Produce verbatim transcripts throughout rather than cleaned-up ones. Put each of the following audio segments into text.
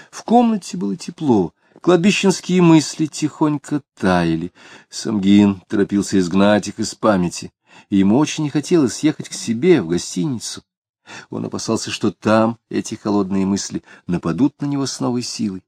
В комнате было тепло, кладбищенские мысли тихонько таяли. Самгин торопился изгнать их из памяти, и ему очень не хотелось ехать к себе в гостиницу. Он опасался, что там эти холодные мысли нападут на него с новой силой.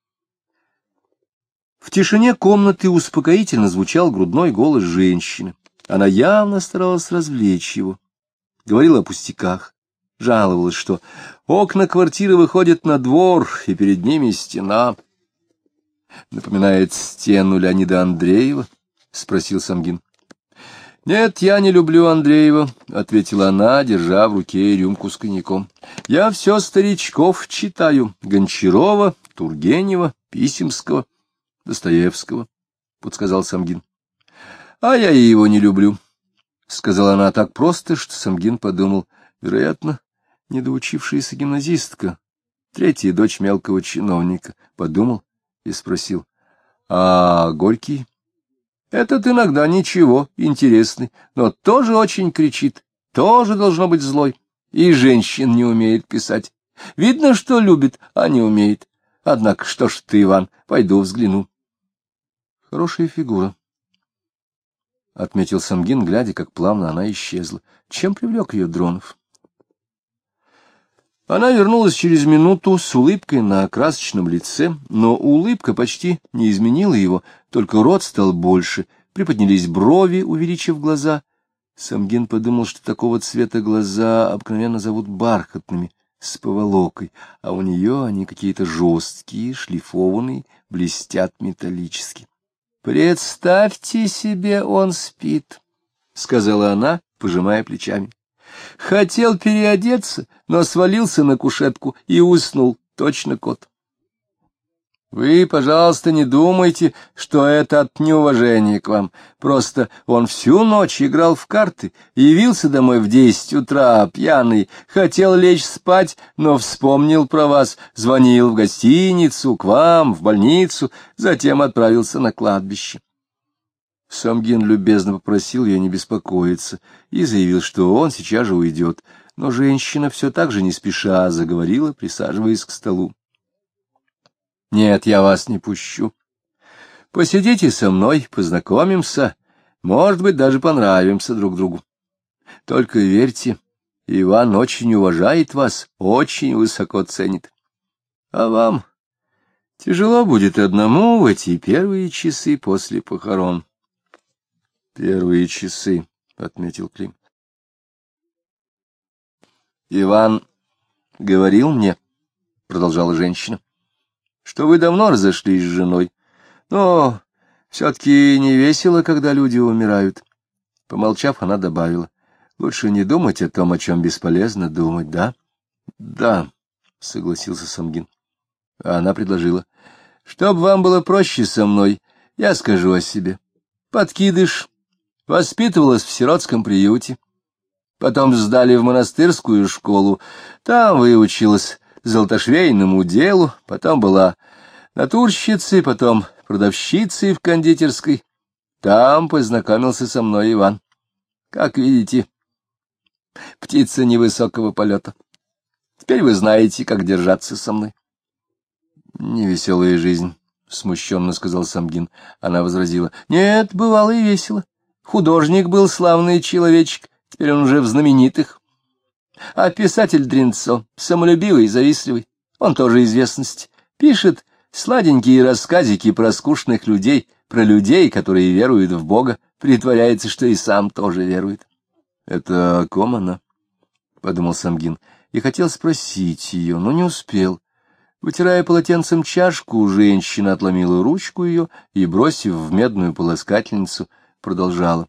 В тишине комнаты успокоительно звучал грудной голос женщины. Она явно старалась развлечь его. Говорила о пустяках, жаловалась, что окна квартиры выходят на двор, и перед ними стена. — Напоминает стену Леонида Андреева? — спросил Самгин. — Нет, я не люблю Андреева, — ответила она, держа в руке рюмку с коньяком. — Я все старичков читаю: Гончарова, Тургенева, Писемского, Достоевского, — подсказал Самгин. — А я и его не люблю, — сказала она так просто, что Самгин подумал: вероятно, недоучившаяся гимназистка, третья дочь мелкого чиновника. Подумал и спросил: — А Горький? Этот иногда ничего, интересный, но тоже очень кричит, тоже должно быть злой, и женщин не умеет писать. Видно, что любит, а не умеет. Однако, что ж ты, Иван, пойду взгляну. — Хорошая фигура, — отметил Самгин, глядя, как плавно она исчезла. Чем привлек ее Дронов? Она вернулась через минуту с улыбкой на красочном лице, но улыбка почти не изменила его, только рот стал больше, приподнялись брови, увеличив глаза. Самгин подумал, что такого цвета глаза обыкновенно зовут бархатными, с поволокой, а у нее они какие-то жесткие, шлифованные, блестят металлически. — Представьте себе, он спит, — сказала она, пожимая плечами. Хотел переодеться, но свалился на кушетку и уснул, точно кот. Вы, пожалуйста, не думайте, что это от неуважения к вам. Просто он всю ночь играл в карты, явился домой в десять утра, пьяный, хотел лечь спать, но вспомнил про вас, звонил в гостиницу, к вам, в больницу, затем отправился на кладбище. Самгин любезно попросил ее не беспокоиться и заявил, что он сейчас же уйдет, но женщина все так же не спеша заговорила, присаживаясь к столу. — Нет, я вас не пущу. Посидите со мной, познакомимся, может быть, даже понравимся друг другу. Только верьте, Иван очень уважает вас, очень высоко ценит. А вам тяжело будет одному в эти первые часы после похорон. — Первые часы, — отметил Клим. — Иван говорил мне, — продолжала женщина, — что вы давно разошлись с женой, но все-таки не весело, когда люди умирают. Помолчав, она добавила: — Лучше не думать о том, о чем бесполезно думать, да? — Да, — согласился Самгин. А она предложила: — Чтоб вам было проще со мной, я скажу о себе. Подкидыш. Воспитывалась в сиротском приюте. Потом сдали в монастырскую школу. Там выучилась золотошвейному делу, потом была натурщицей, потом продавщицей в кондитерской. Там познакомился со мной Иван. Как видите, птица невысокого полета. Теперь вы знаете, как держаться со мной. — Невеселая жизнь, — смущенно сказал Самгин. Она возразила: — Нет, бывало и весело. Художник был славный человечек, теперь он уже в знаменитых. А писатель Дринцо, самолюбивый и завистливый, он тоже известность. Пишет сладенькие рассказики про скучных людей, про людей, которые веруют в Бога, притворяется, что и сам тоже верует. — Это о ком она? — подумал Самгин, и хотел спросить ее, но не успел. Вытирая полотенцем чашку, женщина отломила ручку ее и, бросив в медную полоскательницу, продолжала.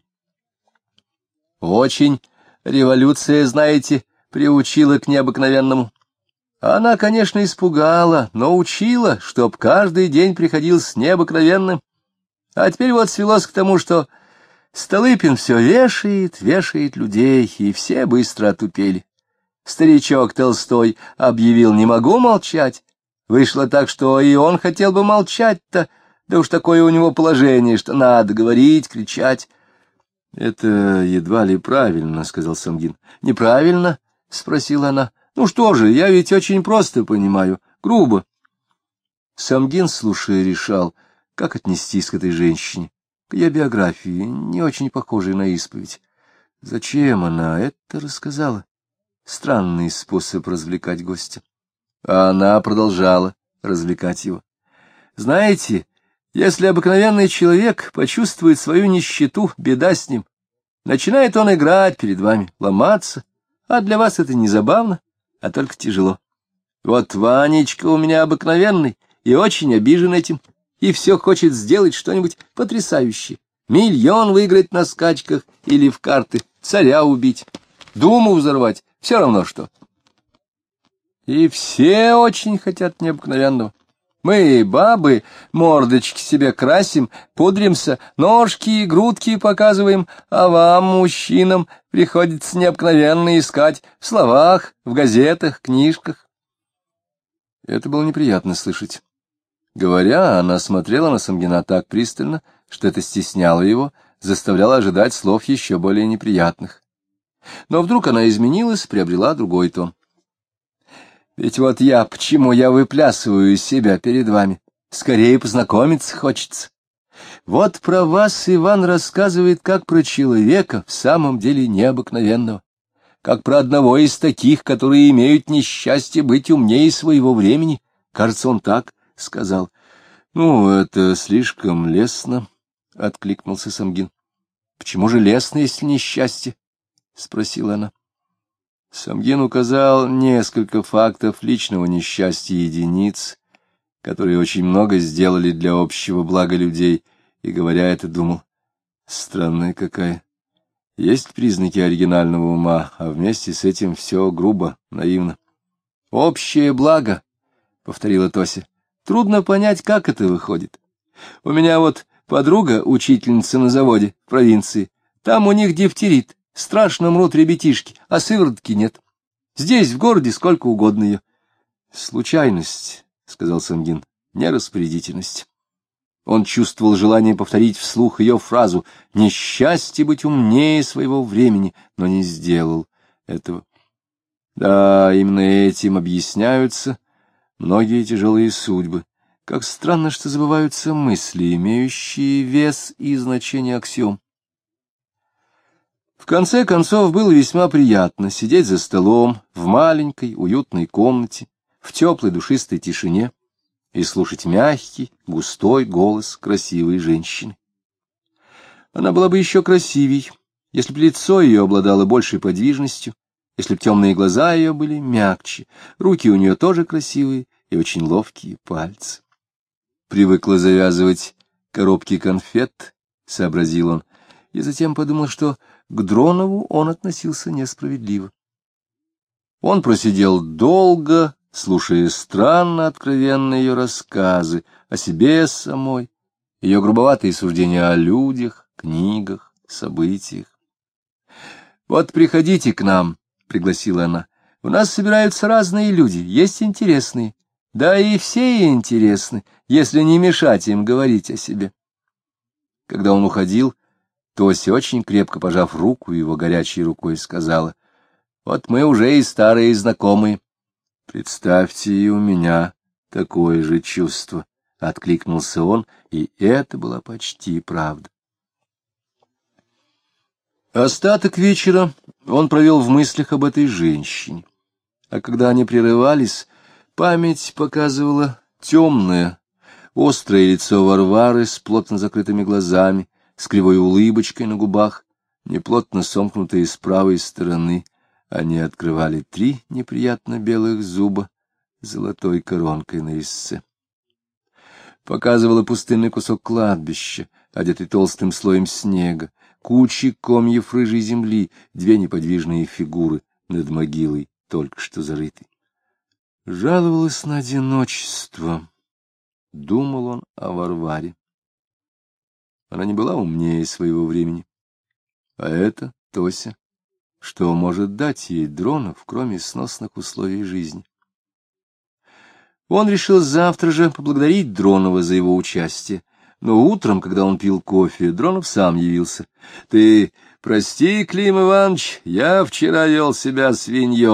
— Очень революция, знаете, приучила к необыкновенному. Она, конечно, испугала, но учила, чтоб каждый день приходился необыкновенным. А теперь вот свелось к тому, что Столыпин все вешает, вешает людей, и все быстро отупели. Старичок Толстой объявил: «Не могу молчать». Вышло так, что и он хотел бы молчать-то, да уж такое у него положение, что надо говорить, кричать. — Это едва ли правильно, — сказал Самгин. — Неправильно? — спросила она. — Ну что же, я ведь очень просто понимаю, грубо. Самгин, слушая, решал, как отнестись к этой женщине, к ее биографии, не очень похожей на исповедь. Зачем она это рассказала? Странный способ развлекать гостя. А она продолжала развлекать его. Знаете, если обыкновенный человек почувствует свою нищету, беда с ним. Начинает он играть перед вами, ломаться, а для вас это не забавно, а только тяжело. Вот Ванечка у меня обыкновенный и очень обижен этим, и все хочет сделать что-нибудь потрясающее. Миллион выиграть на скачках или в карты, царя убить, думу взорвать, все равно что. И все очень хотят необыкновенного. Мы, бабы, мордочки себе красим, пудримся, ножки и грудки показываем, а вам, мужчинам, приходится необыкновенно искать в словах, в газетах, книжках. Это было неприятно слышать. Говоря, она смотрела на Самгина так пристально, что это стесняло его, заставляло ожидать слов еще более неприятных. Но вдруг она изменилась, приобрела другой тон. Ведь вот я, почему я выплясываю из себя перед вами? Скорее познакомиться хочется. Вот про вас Иван рассказывает как про человека в самом деле необыкновенного, как про одного из таких, которые имеют несчастье быть умнее своего времени. Кажется, он так сказал. — Ну, это слишком лестно, — откликнулся Самгин. — Почему же лестно, если несчастье? — спросила она. Самгин указал несколько фактов личного несчастья единиц, которые очень много сделали для общего блага людей, и, говоря это, думал, странная какая. Есть признаки оригинального ума, а вместе с этим все грубо, наивно. «Общее благо», — повторила Тося, — «трудно понять, как это выходит. У меня вот подруга, учительница на заводе в провинции, там у них дифтерит. Страшно мрут ребятишки, а сыворотки нет. Здесь, в городе, сколько угодно ее. — Случайность, — сказал Самгин, — нераспорядительность. Он чувствовал желание повторить вслух ее фразу «несчастье быть умнее своего времени», но не сделал этого. Да, именно этим объясняются многие тяжелые судьбы. Как странно, что забываются мысли, имеющие вес и значение аксиом. В конце концов, было весьма приятно сидеть за столом в маленькой уютной комнате, в теплой душистой тишине и слушать мягкий, густой голос красивой женщины. Она была бы еще красивей, если бы лицо ее обладало большей подвижностью, если бы темные глаза ее были мягче, руки у нее тоже красивые и очень ловкие пальцы. Привыкла завязывать коробки конфет, — сообразил он, и затем подумал, что к Дронову он относился несправедливо. Он просидел долго, слушая странно откровенные ее рассказы о себе самой, ее грубоватые суждения о людях, книгах, событиях. — Вот приходите к нам, — пригласила она. — У нас собираются разные люди, есть интересные. Да и все интересны, если не мешать им говорить о себе. Когда он уходил, Тося, очень крепко пожав руку его горячей рукой, сказала: — Вот мы уже и старые знакомые. — Представьте, и у меня такое же чувство, — откликнулся он, и это была почти правда. Остаток вечера он провел в мыслях об этой женщине, а когда они прерывались, память показывала темное, острое лицо Варвары с плотно закрытыми глазами, с кривой улыбочкой на губах, неплотно сомкнутые с правой стороны. Они открывали три неприятно белых зуба золотой коронкой на резце. Показывала пустынный кусок кладбища, одетый толстым слоем снега, кучи комьев рыжей земли, две неподвижные фигуры над могилой, только что зарытой. Жаловалась на одиночество, думал он о Варваре. Она не была умнее своего времени. А это Тося, что может дать ей Дронов, кроме сносных условий жизни. Он решил завтра же поблагодарить Дронова за его участие, но утром, когда он пил кофе, Дронов сам явился. — Ты прости, Клим Иванович, я вчера вел себя свиньей,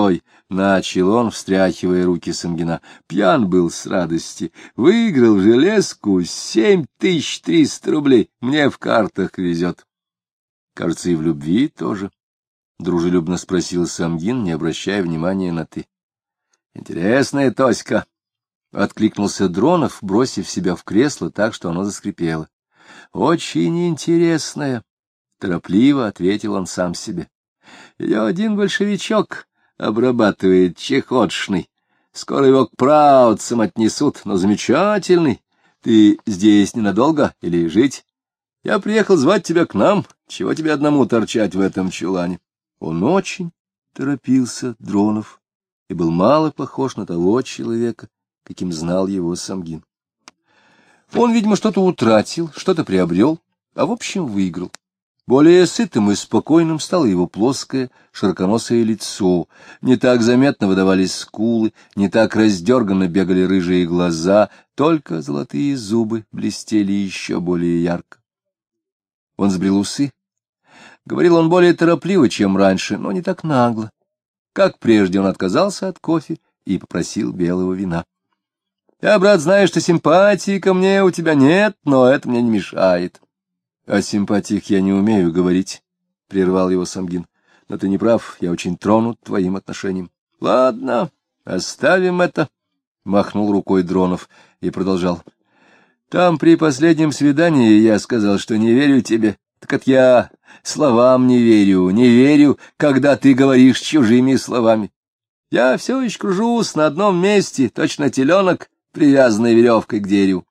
Начал он, встряхивая руки Самгина. Пьян был с радости. Выиграл железку семь тысяч триста рублей. Мне в картах везет. Кажется, и в любви тоже. Дружелюбно спросил Самгин, не обращая внимания на «ты». Интересная Тоська. Откликнулся Дронов, бросив себя в кресло так, что оно заскрипело. Очень интересная. Торопливо ответил он сам себе. Ее один большевичок обрабатывает, чехотшный. Скоро его к праотцам отнесут, но замечательный. Ты здесь ненадолго или жить? Я приехал звать тебя к нам. Чего тебе одному торчать в этом чулане? Он очень торопился, Дронов, и был мало похож на того человека, каким знал его Самгин. Он, видимо, что-то утратил, что-то приобрел, а в общем выиграл. Более сытым и спокойным стало его плоское, широконосое лицо, не так заметно выдавались скулы, не так раздерганно бегали рыжие глаза, только золотые зубы блестели еще более ярко. Он сбрил усы. Говорил он более торопливо, чем раньше, но не так нагло. Как прежде, он отказался от кофе и попросил белого вина. — Я, брат, знаю, что симпатии ко мне у тебя нет, но это мне не мешает. — О симпатиях я не умею говорить, — прервал его Самгин. — Но ты не прав, я очень тронут твоим отношением. — Ладно, оставим это, — махнул рукой Дронов и продолжал. — Там при последнем свидании я сказал, что не верю тебе. Так это я словам не верю, не верю, когда ты говоришь чужими словами. Я все еще кружусь на одном месте, точно теленок, привязанный веревкой к дереву.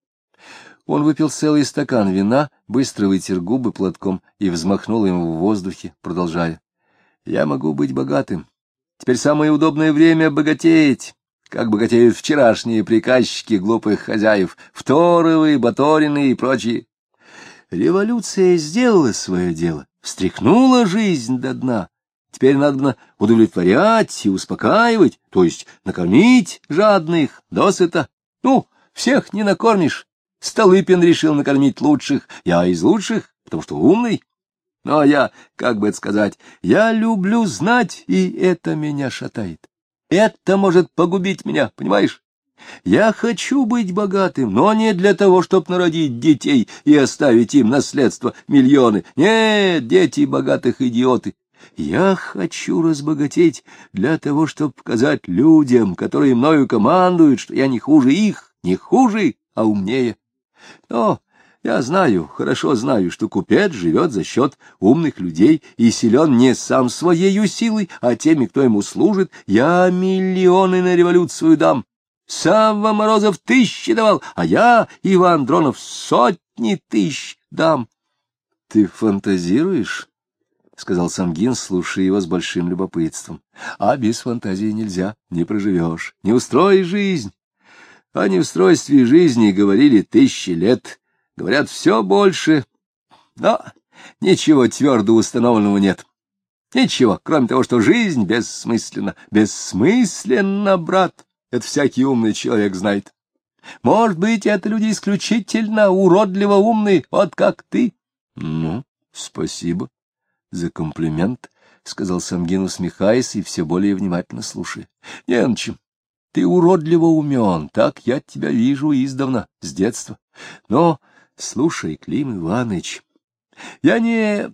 Он выпил целый стакан вина, быстро вытер губы платком и взмахнул им в воздухе, продолжая. Я могу быть богатым. Теперь самое удобное время богатеть, как богатеют вчерашние приказчики глупых хозяев, Второвы, Баторины и прочие. Революция сделала свое дело, встряхнула жизнь до дна. Теперь надо удовлетворять и успокаивать, то есть накормить жадных досыта. Ну, всех не накормишь. Столыпин решил накормить лучших, я из лучших, потому что умный. Но я, как бы это сказать, я люблю знать, и это меня шатает. Это может погубить меня, понимаешь? Я хочу быть богатым, но не для того, чтобы народить детей и оставить им наследство миллионы. Нет, дети богатых идиоты. Я хочу разбогатеть для того, чтобы показать людям, которые мною командуют, что я не хуже их, не хуже, а умнее. Но я знаю, хорошо знаю, что купец живет за счет умных людей и силен не сам своею силой, а теми, кто ему служит. Я миллионы на революцию дам. Савва Морозов тысячи давал, а я, Иван Дронов, сотни тысяч дам. — Ты фантазируешь? — сказал Самгин, слушая его с большим любопытством. — А без фантазии нельзя, не проживешь, не устроишь жизнь. О неустройстве жизни говорили тысячи лет, говорят все больше, но ничего твердо установленного нет. Ничего, кроме того, что жизнь бессмысленна. Бессмысленна, брат, это всякий умный человек знает. Может быть, это люди исключительно уродливо умные, вот как ты. — Ну, спасибо за комплимент, — сказал Самгин, усмехаясь и все более внимательно слушая. — Не на чем. Ты уродливо умен, так я тебя вижу издавна, с детства. Но, слушай, Клим Иваныч, я не...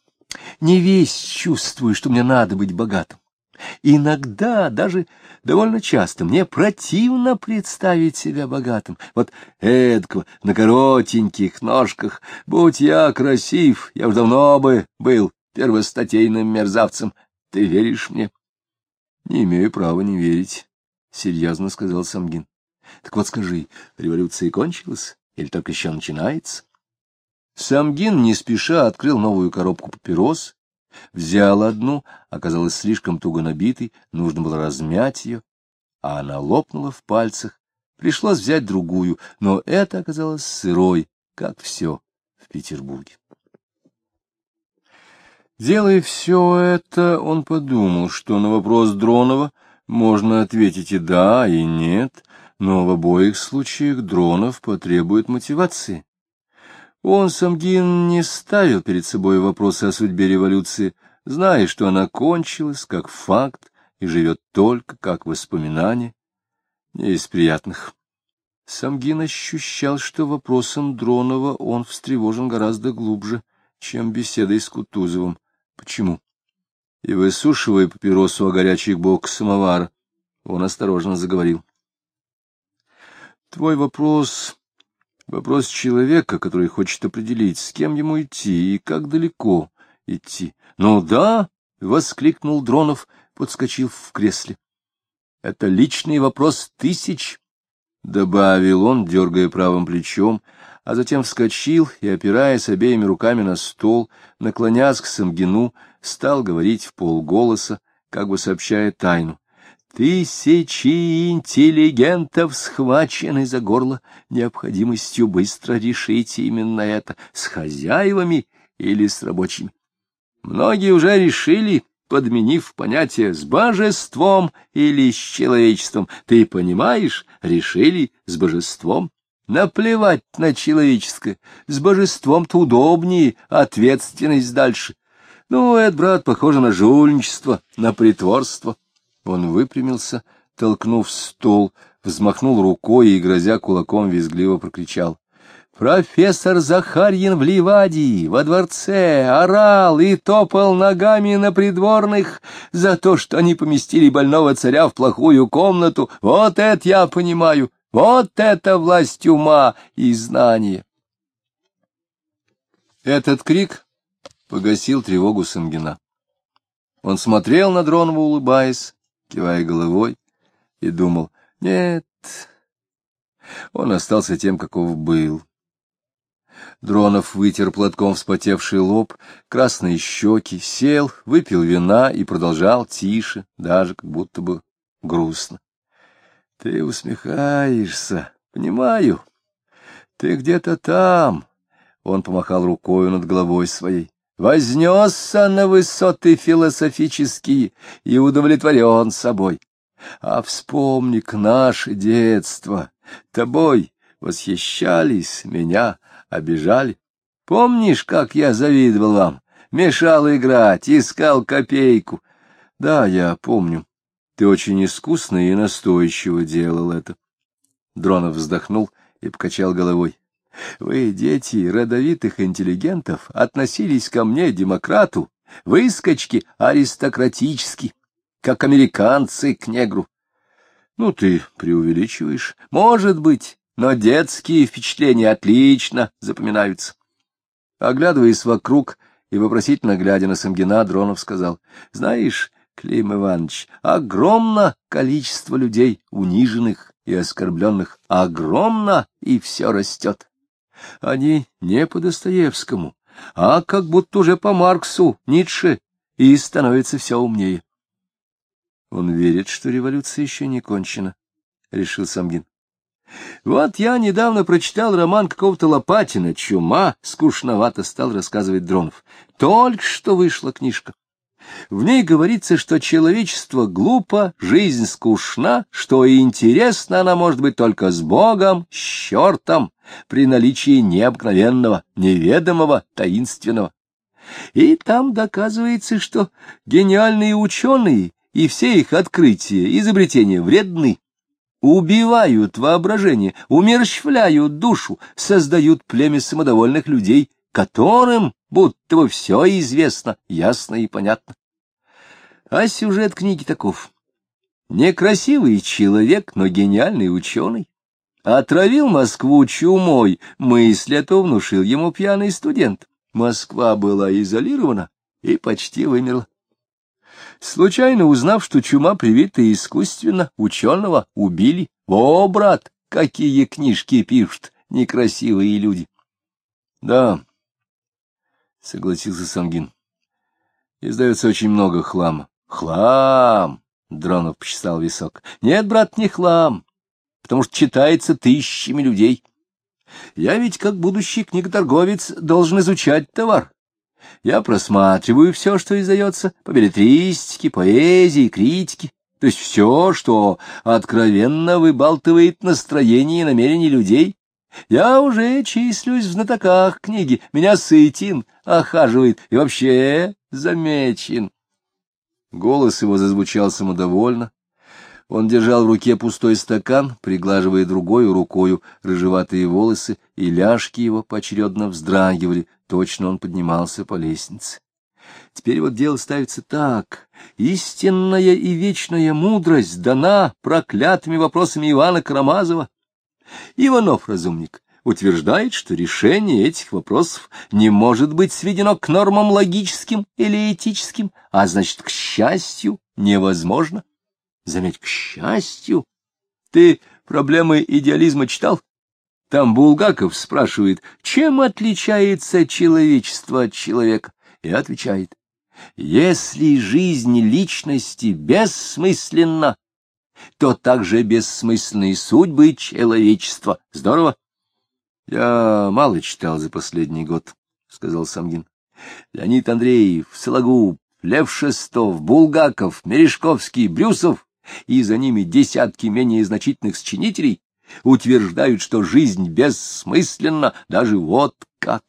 не весь чувствую, что мне надо быть богатым. Иногда, даже довольно часто, мне противно представить себя богатым. Вот эдакого, на коротеньких ножках. Будь я красив, я уж давно бы был первостатейным мерзавцем. Ты веришь мне? Не имею права не верить. — серьезно сказал Самгин. — Так вот скажи, революция кончилась или только еще начинается? Самгин не спеша открыл новую коробку папирос, взял одну, оказалась слишком туго набитой, нужно было размять ее, а она лопнула в пальцах. Пришлось взять другую, но это оказалось сырой, как все в Петербурге. Делая все это, он подумал, что на вопрос Дронова можно ответить и да, и нет, но в обоих случаях Дронов потребует мотивации. Он, Самгин, не ставил перед собой вопросы о судьбе революции, зная, что она кончилась как факт и живет только как воспоминание, не из приятных. Самгин ощущал, что вопросом Дронова он встревожен гораздо глубже, чем беседой с Кутузовым. Почему? И, высушивая папиросу о горячий бок самовара, он осторожно заговорил. Твой вопрос — вопрос человека, который хочет определить, с кем ему идти и как далеко идти. — Ну да, — воскликнул Дронов, подскочив в кресле. — Это личный вопрос тысяч, — добавил он, дергая правым плечом, а затем вскочил и, опираясь обеими руками на стол, наклонясь к Самгину, стал говорить вполголоса, как бы сообщая тайну. Тысячи интеллигентов схвачены за горло необходимостью быстро решить именно это, с хозяевами или с рабочими. Многие уже решили, подменив понятие с божеством или с человечеством. Ты понимаешь, решили с божеством. Наплевать на человеческое, с божеством-то удобнее, ответственность дальше. Ну, это, брат, похоже на жульничество, на притворство. Он выпрямился, толкнув стол, взмахнул рукой и, грозя кулаком, визгливо прокричал. Профессор Захарьин в Ливадии, во дворце, орал и топал ногами на придворных за то, что они поместили больного царя в плохую комнату. Вот это я понимаю, вот это власть ума и знания. Этот крик погасил тревогу Самгина. Он смотрел на Дронова, улыбаясь, кивая головой, и думал, нет, он остался тем, каков был. Дронов вытер платком вспотевший лоб, красные щеки, сел, выпил вина и продолжал тише, даже как будто бы грустно. — Ты усмехаешься, понимаю. Ты где-то там. Он помахал рукою над головой своей. Вознесся на высоты философические и удовлетворен собой. А вспомни-ка наше детство. Тобой восхищались, меня обижали. Помнишь, как я завидовал вам? Мешал играть, искал копейку. Да, я помню. Ты очень искусно и настойчиво делал это. Дронов вздохнул и покачал головой. Вы, дети родовитых интеллигентов, относились ко мне, демократу, выскочки аристократически, как американцы к негру. Ну, ты преувеличиваешь. Может быть, но детские впечатления отлично запоминаются. Оглядываясь вокруг и вопросительно глядя на Самгина, Дронов сказал, знаешь, Клим Иванович, огромно количество людей, униженных и оскорбленных, огромно, и все растет. Они не по Достоевскому, а как будто уже по Марксу, Ницше, и становится все умнее. Он верит, что революция еще не кончена, — решил Самгин. Вот я недавно прочитал роман какого-то Лопатина «Чума», скучновато стал рассказывать Дронов. Только что вышла книжка. В ней говорится, что человечество глупо, жизнь скучна, что и интересна она может быть только с Богом, с чертом, при наличии необыкновенного, неведомого, таинственного. И там доказывается, что гениальные ученые и все их открытия, изобретения вредны, убивают воображение, умерщвляют душу, создают племя самодовольных людей, которым будто бы все известно, ясно и понятно. А сюжет книги таков. Некрасивый человек, но гениальный ученый. Отравил Москву чумой, мысль эту внушил ему пьяный студент. Москва была изолирована и почти вымерла. Случайно узнав, что чума привита искусственно, ученого убили. О, брат, какие книжки пишут некрасивые люди! Да, — согласился Самгин. Издается очень много хлама. Хлам! — Дронов почесал висок. Нет, брат, не хлам, потому что читается тысячами людей. Я ведь, как будущий книготорговец, должен изучать товар. Я просматриваю все, что издается, по беллетристике, поэзии, критике, то есть все, что откровенно выбалтывает настроение и намерения людей. Я уже числюсь в знатоках книги, меня Сытин охаживает и вообще замечен. Голос его зазвучал самодовольно. Он держал в руке пустой стакан, приглаживая другой рукою рыжеватые волосы, и ляжки его поочередно вздрагивали, точно он поднимался по лестнице. Теперь вот дело ставится так. Истинная и вечная мудрость дана проклятыми вопросами Ивана Карамазова. Иванов, разумник, утверждает, что решение этих вопросов не может быть сведено к нормам логическим или этическим, а значит, к счастью, невозможно. Заметь, к счастью. Ты проблемы идеализма читал? Там Булгаков спрашивает, чем отличается человечество от человека, и отвечает, если жизнь личности бессмысленна, то также бессмысленны и судьбы человечества. Здорово? Я мало читал за последний год, — сказал Самгин. Леонид Андреев, Сологуб, Лев Шестов, Булгаков, Мережковский, Брюсов и за ними десятки менее значительных сочинителей утверждают, что жизнь бессмысленна, даже вот как.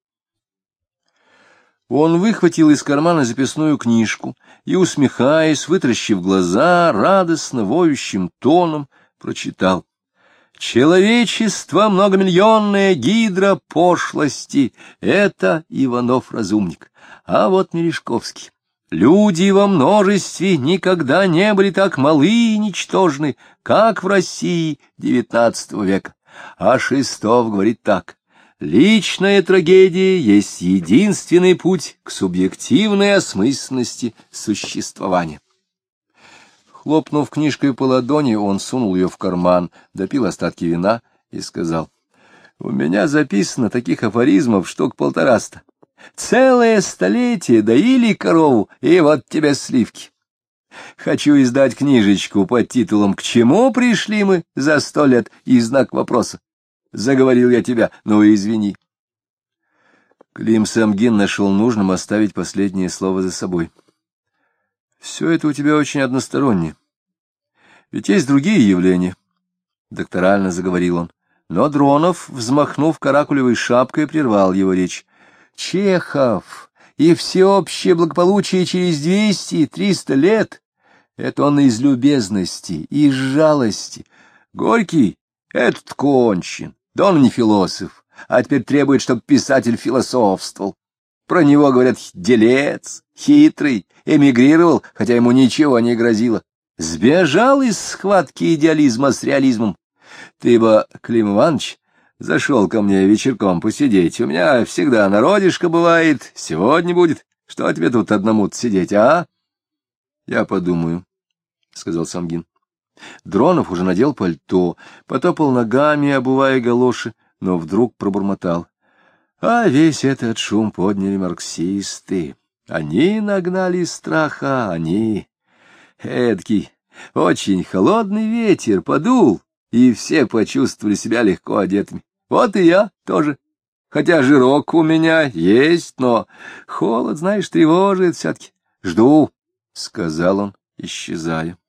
Он выхватил из кармана записную книжку и, усмехаясь, вытаращив глаза, радостно воющим тоном прочитал: «Человечество многомиллионная гидра пошлости — это Иванов-разумник, а вот Мережковский. Люди во множестве никогда не были так малы и ничтожны, как в России девятнадцатого века. А Шестов говорит так: личная трагедия есть единственный путь к субъективной осмысленности существования». Хлопнув книжкой по ладони, он сунул ее в карман, допил остатки вина и сказал: «У меня записано таких афоризмов штук полтораста. Целое столетие доили корову, и вот тебе сливки. Хочу издать книжечку под титулом «К чему пришли мы за сто лет?» и знак вопроса. Заговорил я тебя, ну извини». Клим Самгин нашел нужным оставить последнее слово за собой. «Все это у тебя очень односторонне. Ведь есть другие явления», — докторально заговорил он. Но Дронов, взмахнув каракулевой шапкой, прервал его речь. «Чехов и всеобщее благополучие через двести-триста лет — это он из любезности, из жалости. Горький — этот кончен, да он не философ, а теперь требует, чтобы писатель философствовал. Про него говорят делец, хитрый, эмигрировал, хотя ему ничего не грозило. Сбежал из схватки идеализма с реализмом. Ты бы, Клим Иванович, зашел ко мне вечерком посидеть. У меня всегда народишко бывает, сегодня будет. Что тебе тут одному-то сидеть, а? — Я подумаю, — сказал Самгин. Дронов уже надел пальто, потопал ногами, обувая галоши, но вдруг пробормотал: а весь этот шум подняли марксисты. Они нагнали страха, они... Эдакий очень холодный ветер подул, и все почувствовали себя легко одетыми. Вот и я тоже. Хотя жирок у меня есть, но холод, знаешь, тревожит все-таки. Жду, — сказал он, исчезая.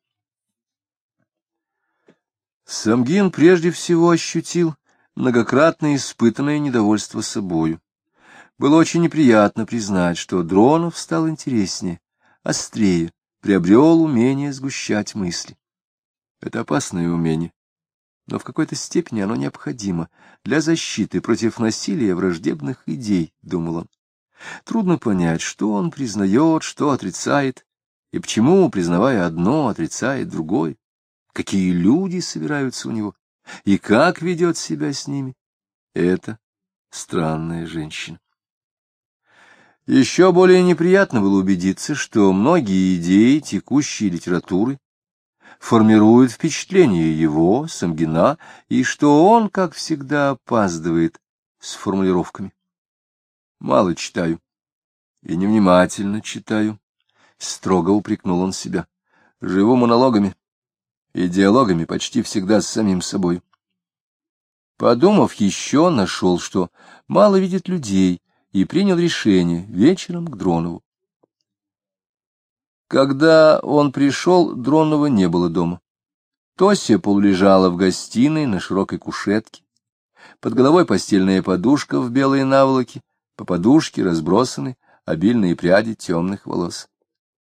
Самгин прежде всего ощутил многократно испытанное недовольство собою. Было очень неприятно признать, что Дронов стал интереснее, острее, приобрел умение сгущать мысли. Это опасное умение, но в какой-то степени оно необходимо для защиты против насилия враждебных идей, — думал он. Трудно понять, что он признает, что отрицает, и почему, признавая одно, отрицает другое, какие люди собираются у него, и как ведет себя с ними. Это странная женщина. Еще более неприятно было убедиться, что многие идеи текущей литературы формируют впечатление его, Самгина, и что он, как всегда, опаздывает с формулировками. Мало читаю и невнимательно читаю, — строго упрекнул он себя. Живу монологами и диалогами почти всегда с самим собой. Подумав еще, нашел, что мало видит людей, и принял решение вечером к Дронову. Когда он пришел, Дронова не было дома. Тося полулежала в гостиной на широкой кушетке. Под головой постельная подушка в белой наволоке, по подушке разбросаны обильные пряди темных волос.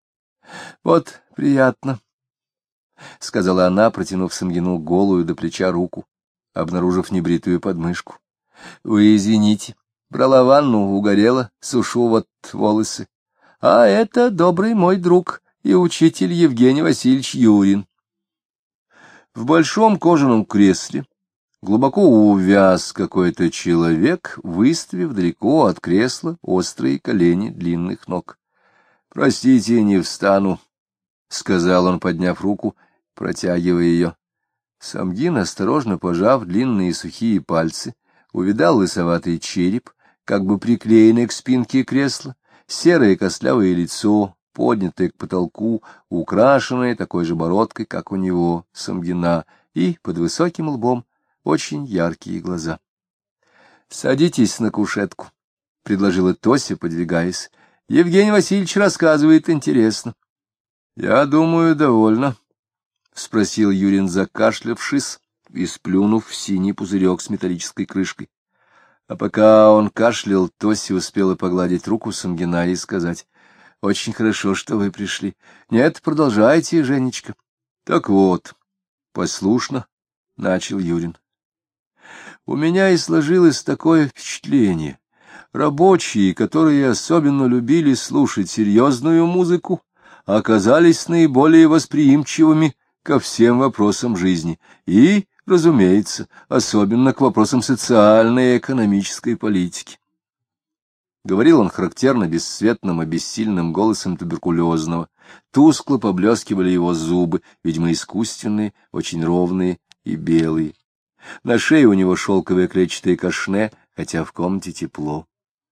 — Вот приятно, — сказала она, протянув Самгину голую до плеча руку, обнаружив небритую подмышку. — Вы извините, брала ванну, угорела, сушу вот волосы. А это добрый мой друг и учитель Евгений Васильевич Юрин. В большом кожаном кресле глубоко увяз какой-то человек, выставив далеко от кресла острые колени длинных ног. — Простите, не встану, — сказал он, подняв руку, протягивая ее. Самгин, осторожно пожав длинные сухие пальцы, увидал лысоватый череп, как бы приклеенный к спинке кресла, серое костлявое лицо, поднятое к потолку, украшенное такой же бородкой, как у него, Самгина, и под высоким лбом очень яркие глаза. — Садитесь на кушетку, — предложила Тося, подвигаясь. — Евгений Васильевич рассказывает интересно. — Я думаю, довольно, — спросил Юрин, закашлявшись и сплюнув в синий пузырек с металлической крышкой. А пока он кашлял, Тося успела погладить руку Самгина и сказать: — Очень хорошо, что вы пришли. — Нет, продолжайте, Женечка. — Так вот, послушно, — начал Юрин. — У меня и сложилось такое впечатление. Рабочие, которые особенно любили слушать серьезную музыку, оказались наиболее восприимчивыми ко всем вопросам жизни и, разумеется, особенно к вопросам социальной и экономической политики. Говорил он характерно бесцветным и бессильным голосом туберкулезного. Тускло поблескивали его зубы, видимо, искусственные, очень ровные и белые. На шее у него шелковое клетчатое кашне, хотя в комнате тепло.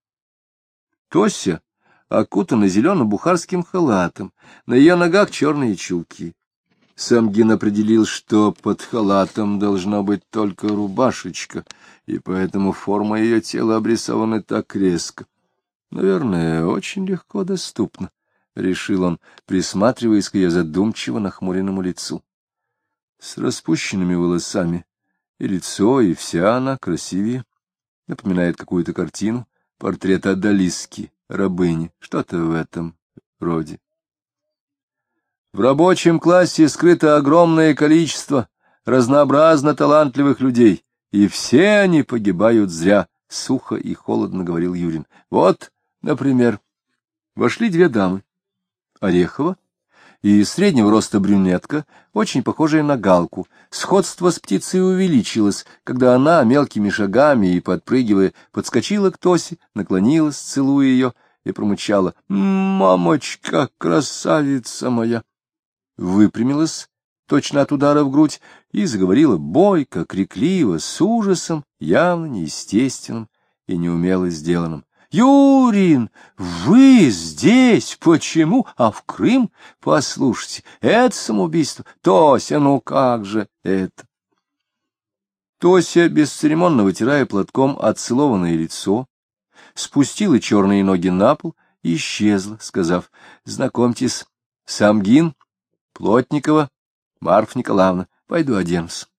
Тося окутана зеленым бухарским халатом, на ее ногах черные чулки. Самгин определил, что под халатом должна быть только рубашечка, и поэтому форма ее тела обрисована так резко. Наверное, очень легко доступно, — решил он, присматриваясь к ее задумчиво нахмуренному лицу. С распущенными волосами, и лицо, и вся она красивее, напоминает какую-то картину, портрет Адалиски, рабыни, что-то в этом роде. В рабочем классе скрыто огромное количество разнообразно талантливых людей, и все они погибают зря, — сухо и холодно говорил Юрин. Вот, например, вошли две дамы, Орехова и среднего роста брюнетка, очень похожая на Галку. Сходство с птицей увеличилось, когда она мелкими шагами и подпрыгивая подскочила к Тосе, наклонилась, целуя ее, и промычала: «Мамочка, красавица моя!» Выпрямилась, точно от удара в грудь, и заговорила бойко, крикливо, с ужасом, явно неестественным и неумело сделанным. — Юрин, вы здесь? Почему? А в Крым? Послушайте, это самоубийство. Тося, ну как же это? Тося, бесцеремонно вытирая платком отцелованное лицо, спустила черные ноги на пол и исчезла, сказав: — Знакомьтесь, Самгин, Плотникова Марфа Николаевна, пойду оденусь.